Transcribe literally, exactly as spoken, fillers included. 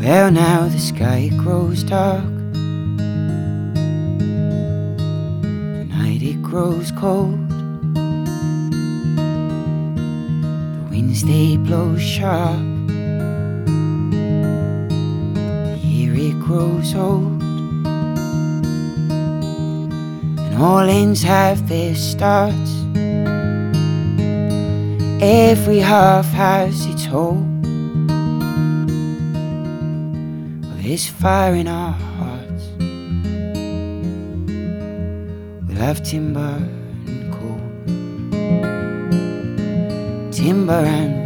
Well, now the sky grows dark, the night it grows cold, the winds they blow sharp, the year it grows old, and all ends have their starts. Every half has its whole. There's fire in our hearts. We'll have timber and coal, timber and